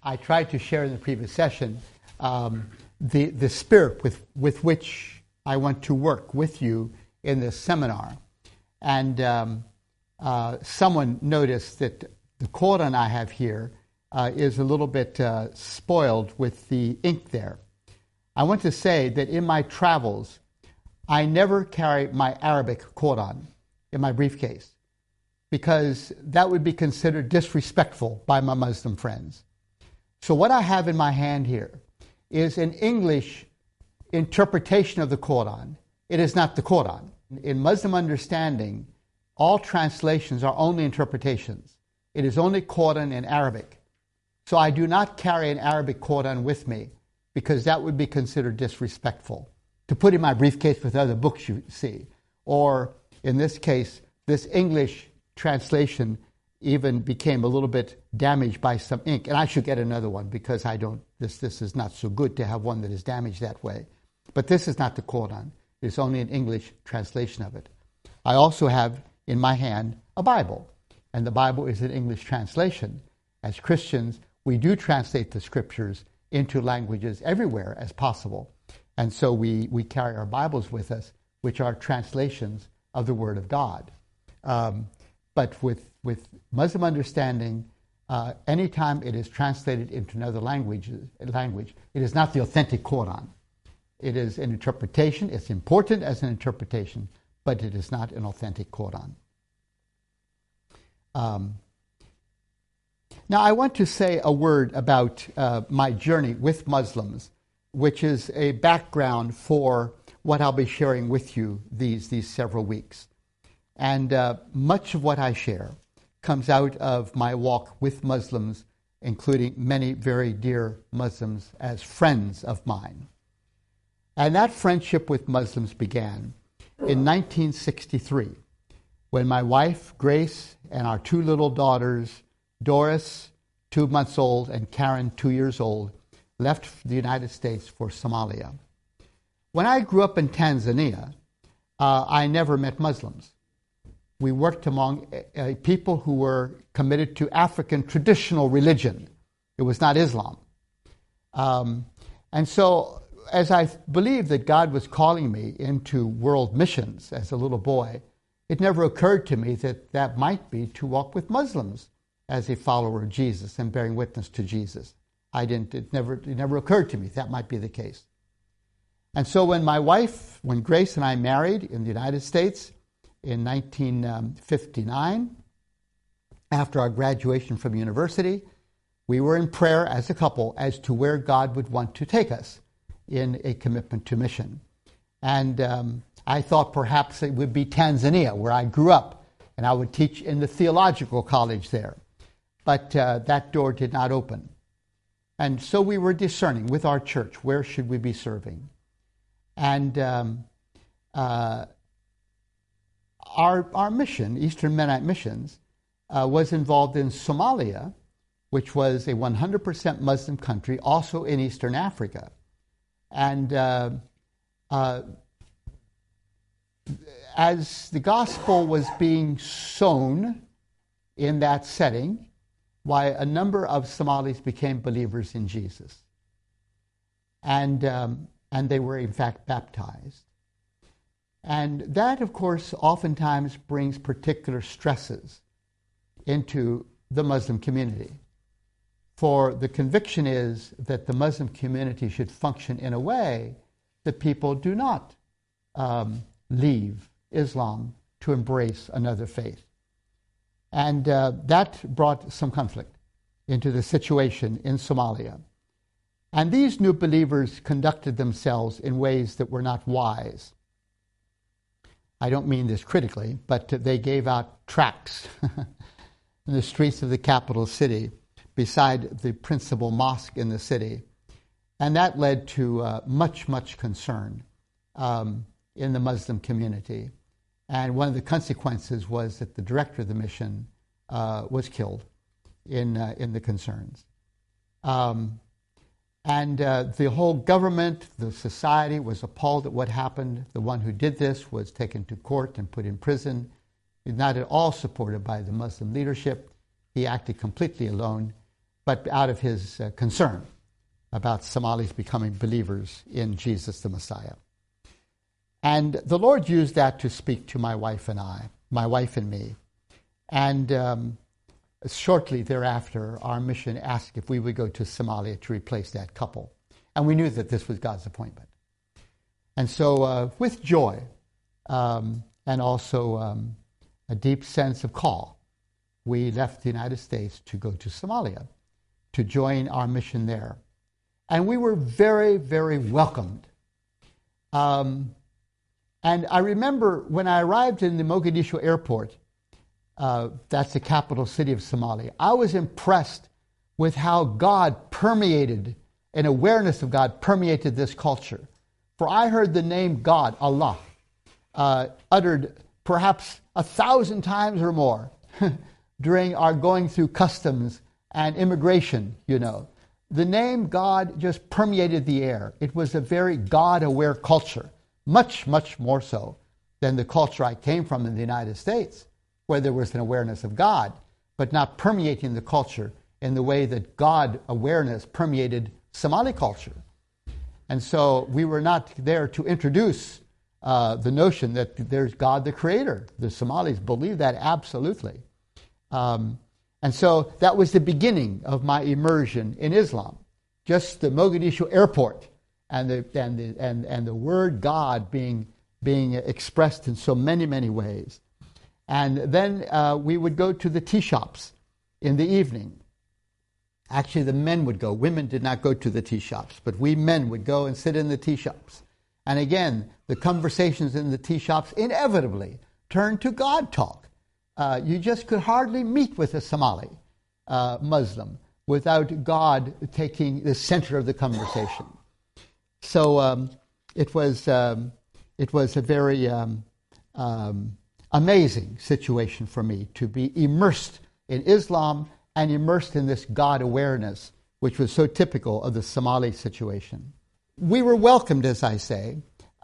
I tried to share in the previous session the spirit with which I want to work with you in this seminar. And someone noticed that the Quran I have here is a little bit spoiled with the ink there. I want to say that in my travels, I never carry my Arabic Quran in my briefcase because that would be considered disrespectful by my Muslim friends. So what I have in my hand here is an English interpretation of the Quran. It is not the Quran. In Muslim understanding, all translations are only interpretations. It is only Quran in Arabic. So I do not carry an Arabic Quran with me because that would be considered disrespectful. To put in my briefcase with other books you see. Or in this case, this English translation even became a little bit damaged by some ink. And I should get another one because this is not so good to have one that is damaged that way. But this is not the Quran. It's only an English translation of it. I also have in my hand a Bible. And the Bible is an English translation. As Christians, we do translate the scriptures into languages everywhere as possible. And so we carry our Bibles with us, which are translations of the Word of God. But with Muslim understanding, anytime it is translated into another language, it is not the authentic Quran. It is an interpretation. It's important as an interpretation, but it is not an authentic Quran. Now, I want to say a word about my journey with Muslims, which is a background for what I'll be sharing with you these several weeks. And much of what I share comes out of my walk with Muslims, including many very dear Muslims as friends of mine. And that friendship with Muslims began in 1963, when my wife, Grace, and our two little daughters, Doris, 2 months old, and Karen, 2 years old, left the United States for Somalia. When I grew up in Tanzania, I never met Muslims. We worked among people who were committed to African traditional religion. It was not Islam. And so, as I believed that God was calling me into world missions as a little boy, it never occurred to me that that might be to walk with Muslims as a follower of Jesus and bearing witness to Jesus. It never occurred to me that might be the case. And so when Grace and I married in the United States in 1959, after our graduation from university, we were in prayer as a couple as to where God would want to take us in a commitment to mission. And I thought perhaps it would be Tanzania, where I grew up, and I would teach in the theological college there. But that door did not open. And so we were discerning with our church, where should we be serving? And our mission, Eastern Mennonite Missions, was involved in Somalia, which was a 100% Muslim country, also in Eastern Africa. And as the gospel was being sown in that setting, why a number of Somalis became believers in Jesus. And they were, in fact, baptized. And that, of course, oftentimes brings particular stresses into the Muslim community. For the conviction is that the Muslim community should function in a way that people do not leave Islam to embrace another faith. And that brought some conflict into the situation in Somalia. And these new believers conducted themselves in ways that were not wise. I don't mean this critically, but they gave out tracts in the streets of the capital city beside the principal mosque in the city. And that led to much concern in the Muslim community. And one of the consequences was that the director of the mission was killed in the concerns. And the whole government, the society was appalled at what happened. The one who did this was taken to court and put in prison. He's not at all supported by the Muslim leadership. He acted completely alone. but out of his concern about Somalis becoming believers in Jesus the Messiah. And the Lord used that to speak to my wife and me. And shortly thereafter, our mission asked if we would go to Somalia to replace that couple. And we knew that this was God's appointment. And so with joy and also a deep sense of call, we left the United States to go to Somalia to join our mission there. And we were very, very welcomed. And I remember when I arrived in the Mogadishu airport, that's the capital city of Somalia, I was impressed with how God permeated, an awareness of God permeated this culture. For I heard the name God, Allah, uttered perhaps 1,000 times or more during our going through customs and immigration, you know. The name God just permeated the air. It was a very God-aware culture, much, much more so than the culture I came from in the United States, where there was an awareness of God, but not permeating the culture in the way that God awareness permeated Somali culture. And so we were not there to introduce the notion that there's God the Creator. The Somalis believe that absolutely. And so that was the beginning of my immersion in Islam. Just the Mogadishu airport and the word God being expressed in so many, many ways. And then we would go to the tea shops in the evening. Actually, the men would go. Women did not go to the tea shops, but we men would go and sit in the tea shops. And again, the conversations in the tea shops inevitably turned to God talk. You just could hardly meet with a Somali Muslim without God taking the center of the conversation. So it was a very amazing situation for me to be immersed in Islam and immersed in this God awareness, which was so typical of the Somali situation. We were welcomed, as I say,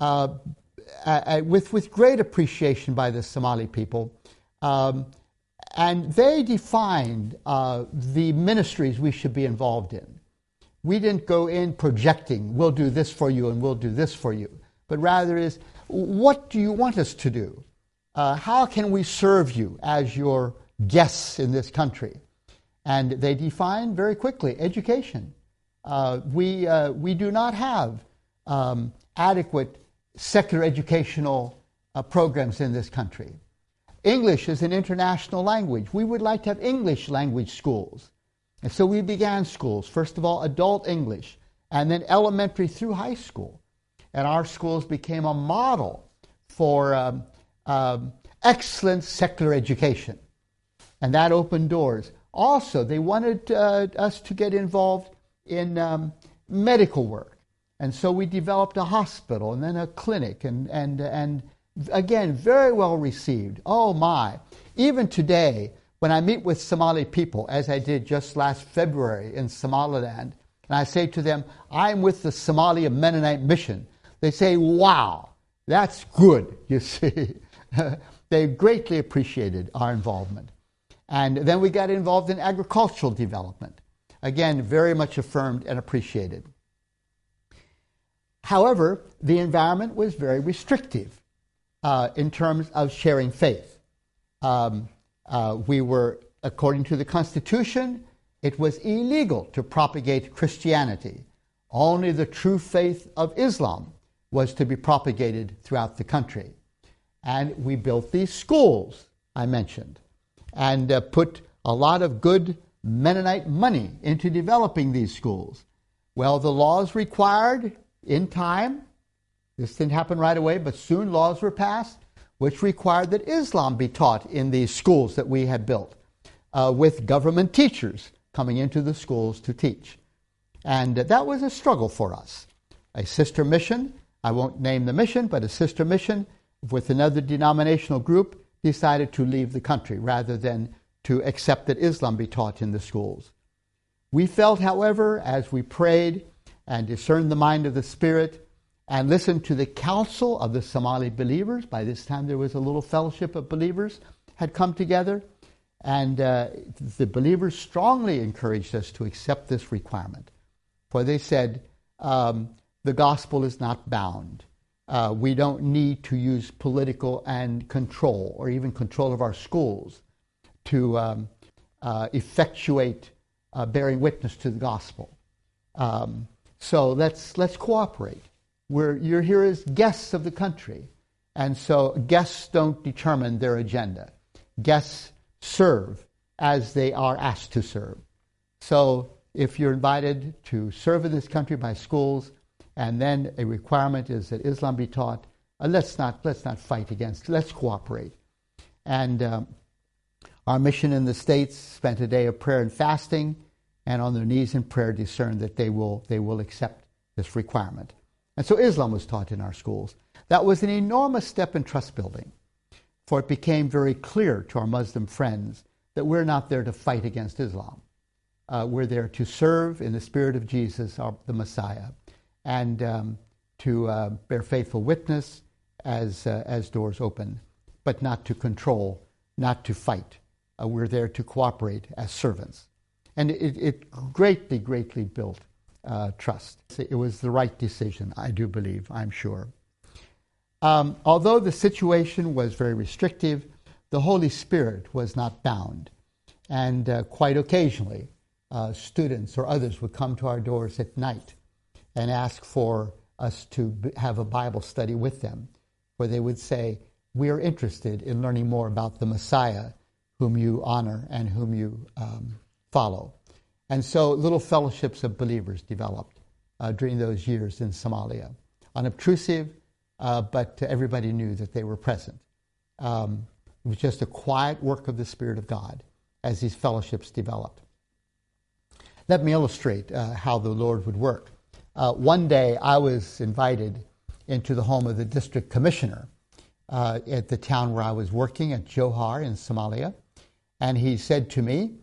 with great appreciation by the Somali people. And they defined the ministries we should be involved in. We didn't go in projecting, we'll do this for you and we'll do this for you. But rather is, what do you want us to do? How can we serve you as your guests in this country? And they defined very quickly education. We do not have adequate secular educational programs in this country. English is an international language. We would like to have English language schools. And so we began schools, first of all, adult English, and then elementary through high school. And our schools became a model for excellent secular education. And that opened doors. Also, they wanted us to get involved in medical work. And so we developed a hospital and then a clinic and again, very well received. Oh my. Even today, when I meet with Somali people, as I did just last February in Somaliland, and I say to them, I'm with the Somalia Mennonite Mission, they say, wow, that's good, you see. They greatly appreciated our involvement. And then we got involved in agricultural development. Again, very much affirmed and appreciated. However, the environment was very restrictive in terms of sharing faith. We were, according to the Constitution, it was illegal to propagate Christianity. Only the true faith of Islam was to be propagated throughout the country. And we built these schools, I mentioned, and put a lot of good Mennonite money into developing these schools. Well, the laws required in time, this didn't happen right away, but soon laws were passed which required that Islam be taught in these schools that we had built, with government teachers coming into the schools to teach. And that was a struggle for us. A sister mission, I won't name the mission, but a sister mission with another denominational group decided to leave the country rather than to accept that Islam be taught in the schools. We felt, however, as we prayed and discerned the mind of the Spirit and listened to the counsel of the Somali believers, by this time there was a little fellowship of believers had come together, And the believers strongly encouraged us to accept this requirement. For they said, the gospel is not bound. We don't need to use political and control, or even control of our schools, to effectuate bearing witness to the gospel. So let's cooperate. You're here as guests of the country, and so guests don't determine their agenda. Guests serve as they are asked to serve. So if you're invited to serve in this country by schools, and then a requirement is that Islam be taught, let's not fight against. Let's cooperate. And our mission in the States spent a day of prayer and fasting, and on their knees in prayer discerned that they will accept this requirement. And so Islam was taught in our schools. That was an enormous step in trust building, for it became very clear to our Muslim friends that we're not there to fight against Islam. We're there to serve in the spirit of Jesus, the Messiah, and to bear faithful witness as doors open, but not to control, not to fight. We're there to cooperate as servants. And it greatly, greatly built trust. It was the right decision, I do believe, I'm sure. Although the situation was very restrictive, the Holy Spirit was not bound. And quite occasionally, students or others would come to our doors at night and ask for us to have a Bible study with them, where they would say, we are interested in learning more about the Messiah, whom you honor and whom you follow. And so little fellowships of believers developed during those years in Somalia. Unobtrusive, but everybody knew that they were present. It was just a quiet work of the Spirit of God as these fellowships developed. Let me illustrate how the Lord would work. One day I was invited into the home of the district commissioner at the town where I was working at Johar in Somalia. And he said to me,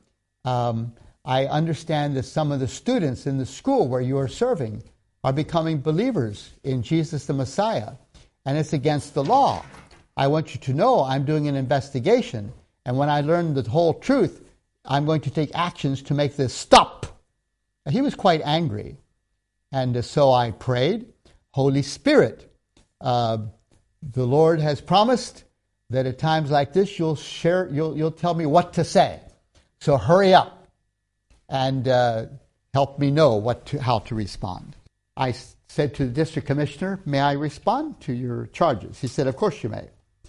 I understand that some of the students in the school where you are serving are becoming believers in Jesus the Messiah, and it's against the law. I want you to know I'm doing an investigation, and when I learn the whole truth, I'm going to take actions to make this stop. And he was quite angry, and so I prayed, Holy Spirit, the Lord has promised that at times like this you'll tell me what to say. So hurry up and help me know how to respond. I said to the district commissioner, may I respond to your charges? He said, of course you may.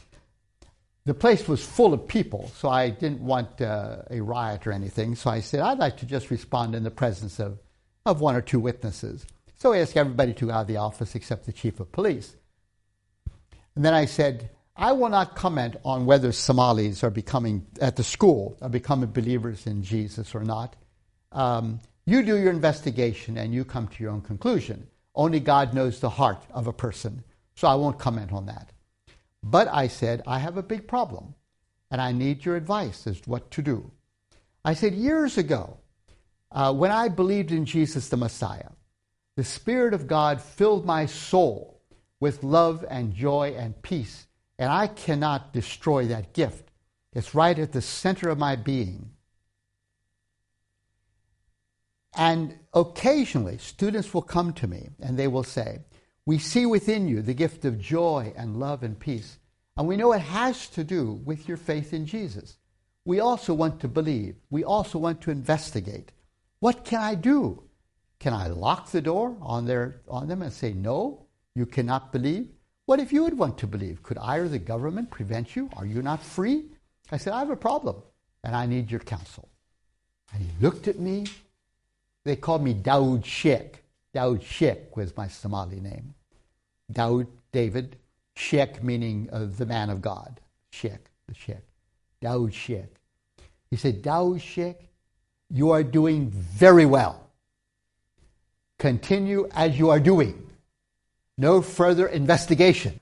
The place was full of people, so I didn't want a riot or anything. So I said, I'd like to just respond in the presence of one or two witnesses. So I asked everybody to go out of the office except the chief of police. And then I said, I will not comment on whether Somalis at the school are becoming believers in Jesus or not. You do your investigation and you come to your own conclusion. Only God knows the heart of a person, so I won't comment on that. But I said, I have a big problem, and I need your advice as to what to do. I said, years ago, when I believed in Jesus the Messiah, the Spirit of God filled my soul with love and joy and peace, and I cannot destroy that gift. It's right at the center of my being. And occasionally, students will come to me and they will say, we see within you the gift of joy and love and peace, and we know it has to do with your faith in Jesus. We also want to believe. We also want to investigate. What can I do? Can I lock the door on them and say, no, you cannot believe? What if you would want to believe? Could I or the government prevent you? Are you not free? I said, I have a problem, and I need your counsel. And he looked at me. They called me Daoud Sheikh. Daoud Sheikh was my Somali name. Daoud, David, Sheikh meaning the man of God. Sheikh, the Sheikh. Daoud Sheikh. He said, Daoud Sheikh, you are doing very well. Continue as you are doing. No further investigation.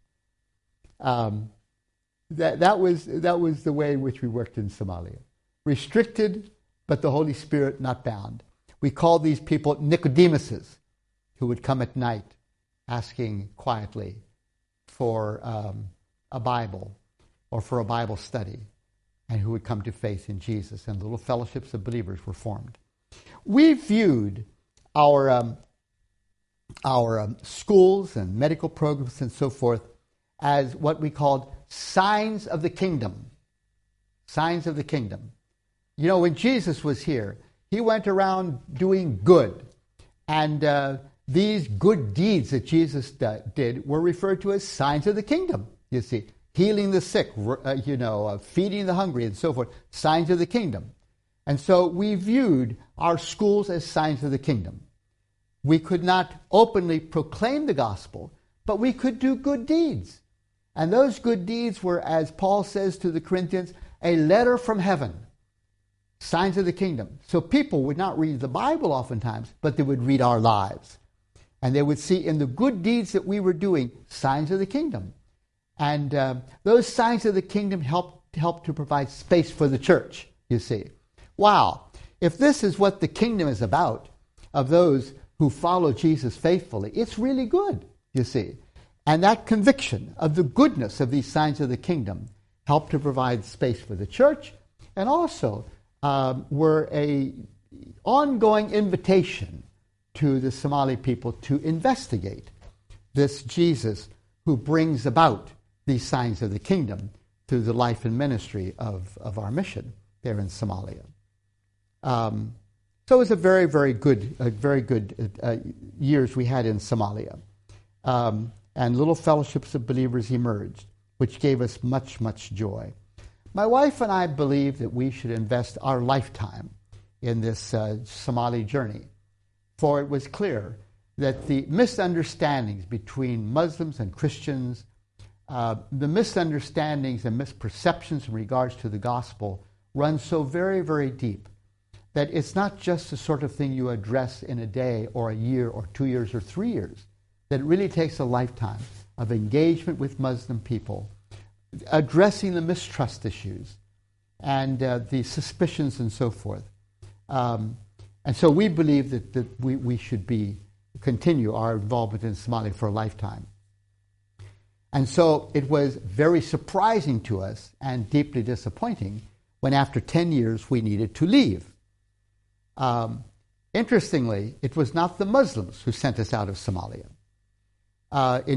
That was the way in which we worked in Somalia. Restricted, but the Holy Spirit not bound. We called these people Nicodemuses, who would come at night asking quietly for a Bible or for a Bible study. and who would come to faith in Jesus, and little fellowships of believers were formed. We viewed our schools and medical programs and so forth as what we called signs of the kingdom. Signs of the kingdom. You know, when Jesus was here, he went around doing good. And these good deeds that Jesus did were referred to as signs of the kingdom, you see. Healing the sick, feeding the hungry and so forth. Signs of the kingdom. And so we viewed our schools as signs of the kingdom. We could not openly proclaim the gospel, but we could do good deeds. And those good deeds were, as Paul says to the Corinthians, a letter from heaven. Signs of the kingdom. So people would not read the Bible oftentimes, but they would read our lives. And they would see in the good deeds that we were doing signs of the kingdom. And those signs of the kingdom help to provide space for the church, you see. Wow. If this is what the kingdom is about, of those who follow Jesus faithfully, it's really good, you see. And that conviction of the goodness of these signs of the kingdom helped to provide space for the church, and also were an ongoing invitation to the Somali people to investigate this Jesus who brings about these signs of the kingdom through the life and ministry of our mission there in Somalia. So it was a very, very good years we had in Somalia. And little fellowships of believers emerged, which gave us much, much joy. My wife and I believe that we should invest our lifetime in this Somali journey, for it was clear that the misunderstandings between Muslims and Christians, the misunderstandings and misperceptions in regards to the gospel run so very, very deep that it's not just the sort of thing you address in a day or a year or 2 years or 3 years, that it really takes a lifetime of engagement with Muslim people, addressing the mistrust issues and the suspicions and so forth. And so we believe that we should continue our involvement in Somalia for a lifetime. And so it was very surprising to us and deeply disappointing when after 10 years we needed to leave. Interestingly, it was not the Muslims who sent us out of Somalia. In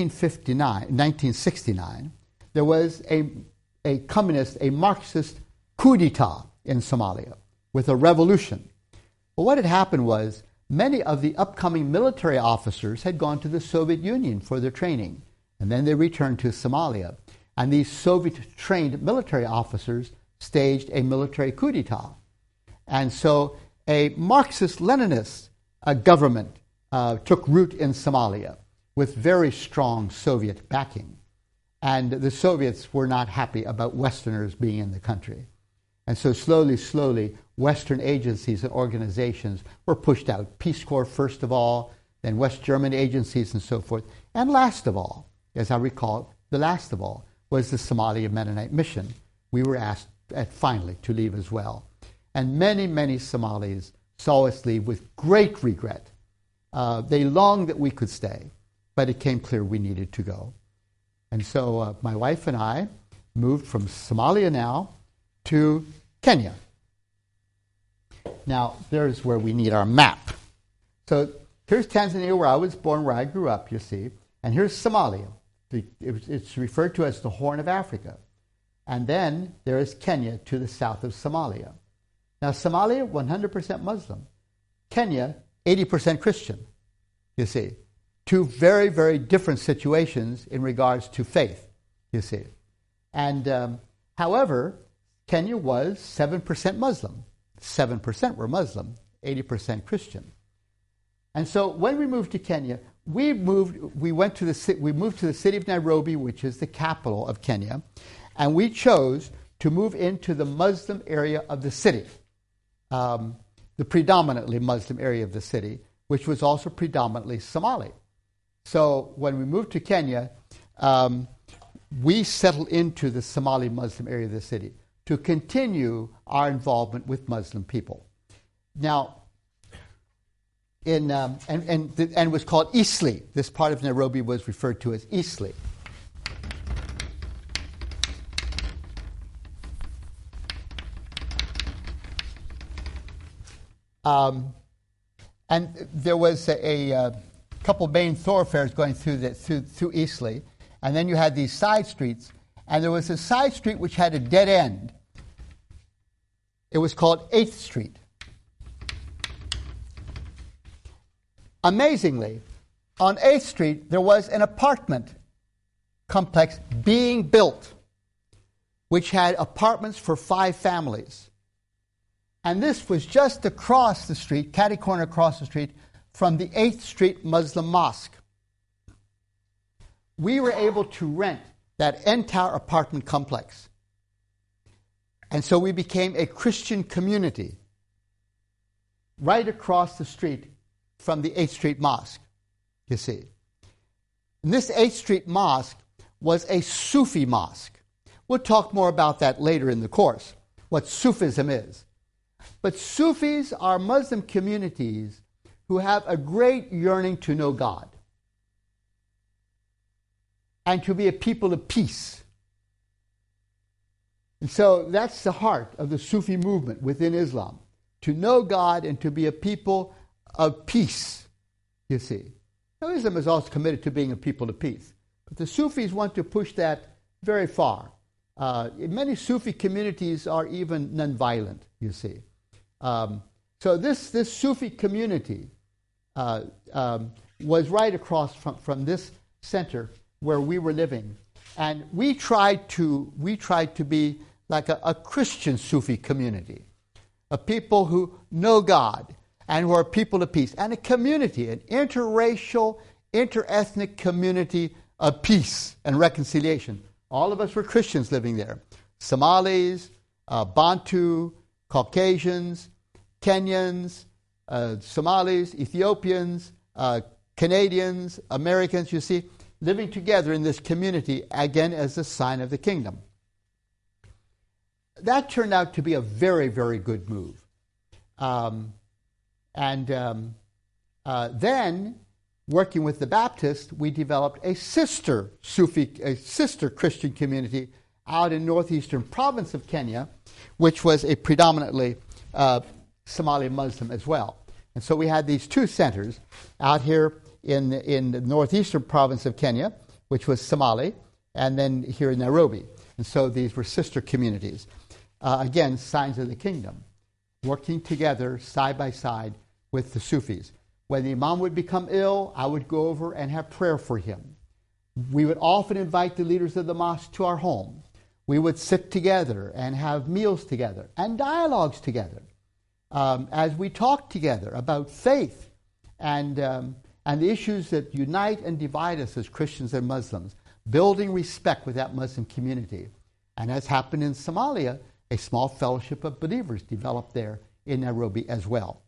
1969, there was a communist, a Marxist coup d'etat in Somalia with a revolution. Well, what had happened was many of the upcoming military officers had gone to the Soviet Union for their training, and then they returned to Somalia. And these Soviet-trained military officers staged a military coup d'etat. And so a Marxist-Leninist government took root in Somalia with very strong Soviet backing. And the Soviets were not happy about Westerners being in the country. And so slowly, Western agencies and organizations were pushed out. Peace Corps first of all, then West German agencies and so forth. And last of all, as I recall, the last of all was the Somalia Mennonite Mission. We were asked finally to leave as well. And many, many Somalis saw us leave with great regret. They longed that we could stay, but it came clear we needed to go. And so my wife and I moved from Somalia now to Kenya. Now, there's where we need our map. So here's Tanzania, where I was born, where I grew up, you see. And here's Somalia. It's referred to as the Horn of Africa. And then there is Kenya to the south of Somalia. Now, Somalia, 100% Muslim. Kenya, 80% Christian, you see. Two very, very different situations in regards to faith, you see. And however, Kenya was 7% Muslim. 7% were Muslim, 80% Christian. And so when we moved to Kenya, we moved to the city of Nairobi, which is the capital of Kenya, and we chose to move into the Muslim area of the city, the predominantly Muslim area of the city, which was also predominantly Somali. So when we moved to Kenya, we settled into the Somali Muslim area of the city to continue our involvement with Muslim people. Now, and it was called Eastleigh. This part of Nairobi was referred to as Eastleigh. And there was a couple main thoroughfares going through Eastleigh, and then you had these side streets, and there was a side street which had a dead end. It was called 8th Street. Amazingly, on 8th Street, there was an apartment complex being built, which had apartments for 5 families. And this was just across the street, catty corner across the street, from the 8th Street Muslim Mosque. We were able to rent that entire apartment complex. And so we became a Christian community right across the street from the 8th Street Mosque, you see. And this 8th Street Mosque was a Sufi mosque. We'll talk more about that later in the course, what Sufism is. But Sufis are Muslim communities who have a great yearning to know God and to be a people of peace. And so that's the heart of the Sufi movement within Islam, to know God and to be a people of peace, you see. Now, Islam is also committed to being a people of peace, but the Sufis want to push that very far. Many Sufi communities are even nonviolent, you see. So this Sufi community was right across from this center where we were living, and we tried to be like a Christian Sufi community, a people who know God and who are people of peace, and a community, an interracial, interethnic community of peace and reconciliation. All of us were Christians living there. Somalis, Bantu, Caucasians, Kenyans, Somalis, Ethiopians, Canadians, Americans, you see, living together in this community, again, as a sign of the kingdom. That turned out to be a very, very good move. Then, working with the Baptists, we developed a sister Christian community out in northeastern province of Kenya, which was a predominantly Somali Muslim as well. And so we had these 2 centers out here in the northeastern province of Kenya, which was Somali, and then here in Nairobi. And so these were sister communities. Again, signs of the kingdom, working together side by side with the Sufis. When the Imam would become ill, I would go over and have prayer for him. We would often invite the leaders of the mosque to our home. We would sit together and have meals together and dialogues together as we talked together about faith and the issues that unite and divide us as Christians and Muslims, building respect with that Muslim community. And as happened in Somalia, a small fellowship of believers developed there in Nairobi as well.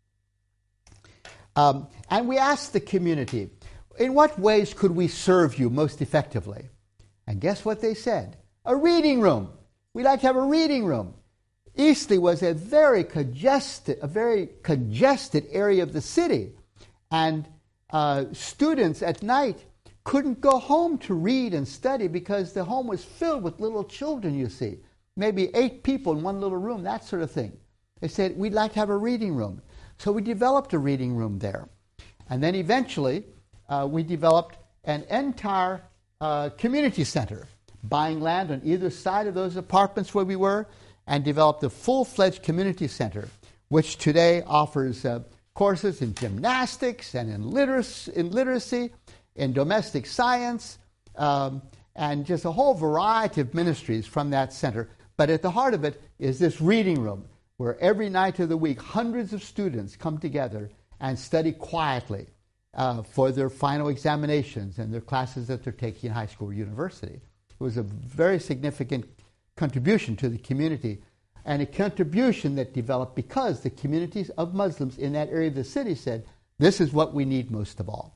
And we asked the community, in what ways could we serve you most effectively? And guess what they said? A reading room. We'd like to have a reading room. Eastleigh was a very congested area of the city. And students at night couldn't go home to read and study because the home was filled with little children, you see. Maybe 8 people in one little room, that sort of thing. They said, we'd like to have a reading room. So we developed a reading room there. And then eventually, we developed an entire community center, buying land on either side of those apartments where we were, and developed a full-fledged community center, which today offers courses in gymnastics and in literacy, in domestic science, and just a whole variety of ministries from that center. But at the heart of it is this reading room, where every night of the week, hundreds of students come together and study quietly for their final examinations and their classes that they're taking in high school or university. It was a very significant contribution to the community, and a contribution that developed because the communities of Muslims in that area of the city said, this is what we need most of all.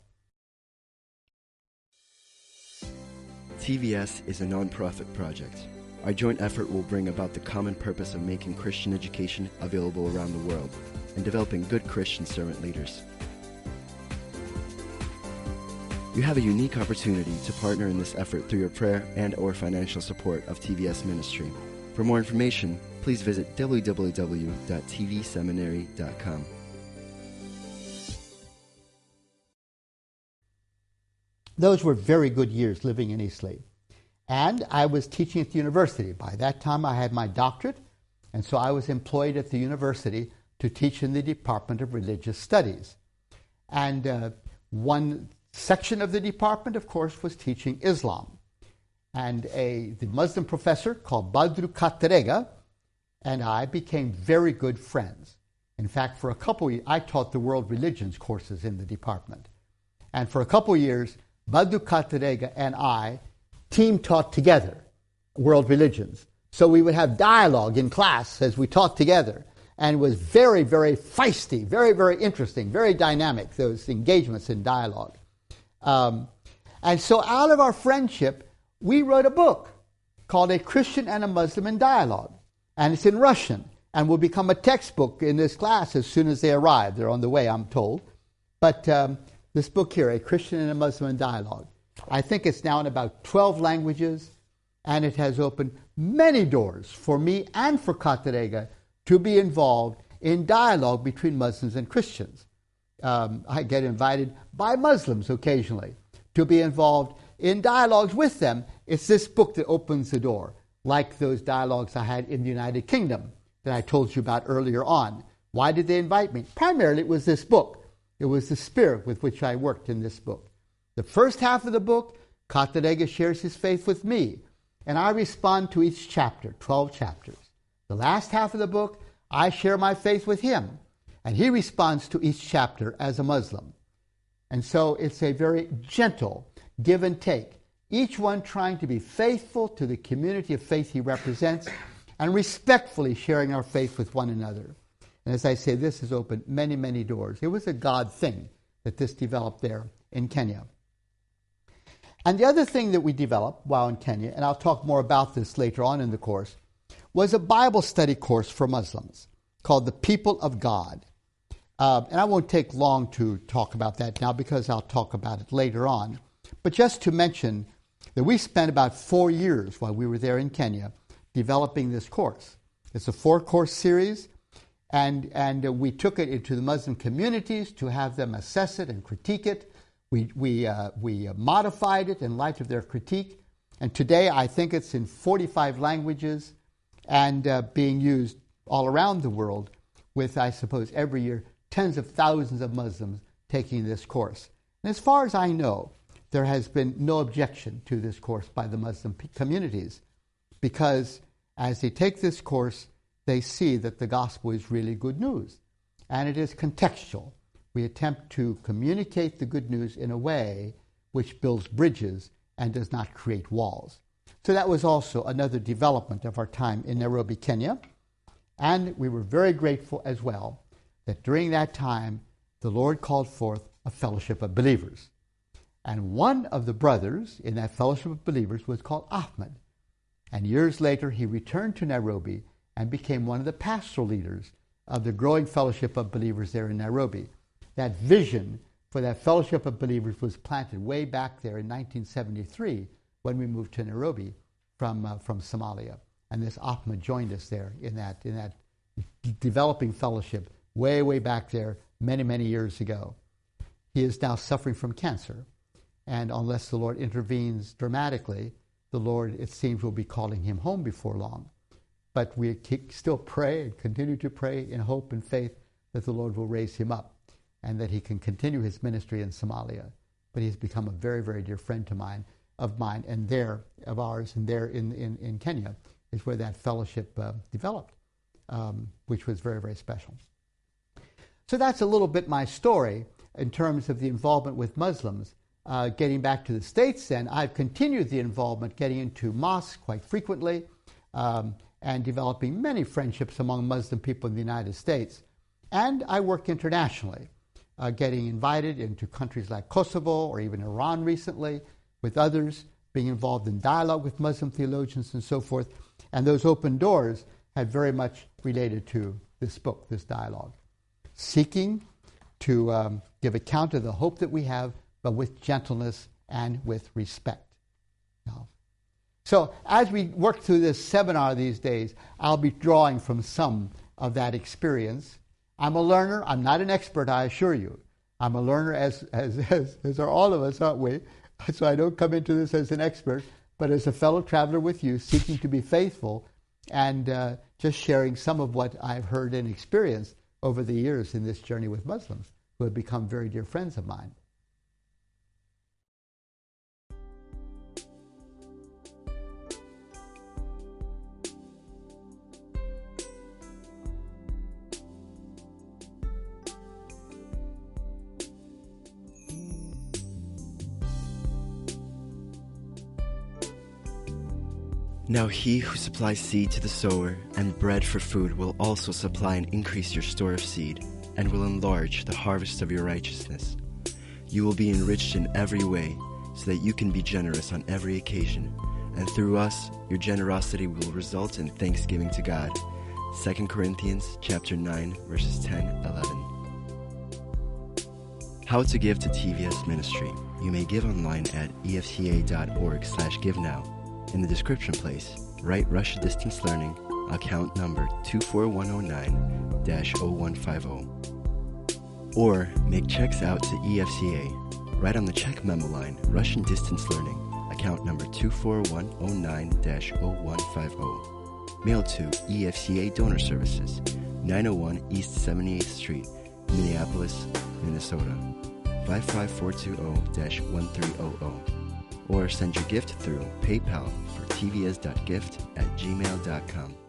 TVS is a non-profit project. Our joint effort will bring about the common purpose of making Christian education available around the world and developing good Christian servant leaders. You have a unique opportunity to partner in this effort through your prayer and/or financial support of TVS Ministry. For more information, please visit www.tvseminary.com. Those were very good years living in Eastleigh. And I was teaching at the university. By that time, I had my doctorate, and so I was employed at the university to teach in the Department of Religious Studies. And one section of the department, of course, was teaching Islam. And the Muslim professor called Badru Katerega and I became very good friends. In fact, for a couple of years, I taught the world religions courses in the department. And for a couple of years, Badru Katerega and I team taught together world religions. So we would have dialogue in class as we taught together. And it was very, very feisty, very, very interesting, very dynamic, those engagements in dialogue. And so out of our friendship, we wrote a book called A Christian and a Muslim in Dialogue. And it's in Russian and will become a textbook in this class as soon as they arrive. They're on the way, I'm told. But this book here, A Christian and a Muslim in Dialogue, I think it's now in about 12 languages, and it has opened many doors for me and for Katerega to be involved in dialogue between Muslims and Christians. I get invited by Muslims occasionally to be involved in dialogues with them. It's this book that opens the door, like those dialogues I had in the United Kingdom that I told you about earlier on. Why did they invite me? Primarily it was this book. It was the spirit with which I worked in this book. The first half of the book, Katerega shares his faith with me, and I respond to each chapter, 12 chapters. The last half of the book, I share my faith with him, and he responds to each chapter as a Muslim. And so it's a very gentle give and take, each one trying to be faithful to the community of faith he represents and respectfully sharing our faith with one another. And as I say, this has opened many, many doors. It was a God thing that this developed there in Kenya. And the other thing that we developed while in Kenya, and I'll talk more about this later on in the course, was a Bible study course for Muslims called The People of God. And I won't take long to talk about that now because I'll talk about it later on. But just to mention that we spent about 4 years while we were there in Kenya developing this course. It's a 4-course series, and we took it into the Muslim communities to have them assess it and critique it. We modified it in light of their critique, and today I think it's in 45 languages and being used all around the world with, I suppose, every year tens of thousands of Muslims taking this course. And as far as I know, there has been no objection to this course by the Muslim communities because as they take this course, they see that the gospel is really good news and it is contextual. We attempt to communicate the good news in a way which builds bridges and does not create walls. So that was also another development of our time in Nairobi, Kenya. And we were very grateful as well that during that time, the Lord called forth a fellowship of believers. And one of the brothers in that fellowship of believers was called Ahmed. And years later, he returned to Nairobi and became one of the pastoral leaders of the growing fellowship of believers there in Nairobi. That vision for that fellowship of believers was planted way back there in 1973 when we moved to Nairobi from Somalia. And this Ahmed joined us there in that developing fellowship way, way back there many, many years ago. He is now suffering from cancer. And unless the Lord intervenes dramatically, the Lord, it seems, will be calling him home before long. But we still pray and continue to pray in hope and faith that the Lord will raise him up and that he can continue his ministry in Somalia. But he's become a very, very dear friend of mine, and of ours, and there in Kenya is where that fellowship developed, which was very, very special. So that's a little bit my story in terms of the involvement with Muslims. Getting back to the States then, I've continued the involvement, getting into mosques quite frequently, and developing many friendships among Muslim people in the United States. And I work internationally, getting invited into countries like Kosovo or even Iran recently, with others, being involved in dialogue with Muslim theologians and so forth. And those open doors have very much related to this book, this dialogue. Seeking to give account of the hope that we have, but with gentleness and with respect. So as we work through this seminar these days, I'll be drawing from some of that experience. I'm a learner. I'm not an expert, I assure you. I'm a learner, as are all of us, aren't we? So I don't come into this as an expert, but as a fellow traveler with you, seeking to be faithful and just sharing some of what I've heard and experienced over the years in this journey with Muslims who have become very dear friends of mine. Now he who supplies seed to the sower and bread for food will also supply and increase your store of seed, and will enlarge the harvest of your righteousness. You will be enriched in every way, so that you can be generous on every occasion, and through us your generosity will result in thanksgiving to God. 2 Corinthians chapter 9, verses 10-11. How to give to TVS Ministry. You may give online at efca.org/givenow. In the description place, write Russia Distance Learning, account number 24109-0150. Or make checks out to EFCA. Write on the check memo line, Russian Distance Learning, account number 24109-0150. Mail to EFCA Donor Services, 901 East 78th Street, Minneapolis, Minnesota, 55420-1300. Or send your gift through PayPal for tvs.gift@gmail.com.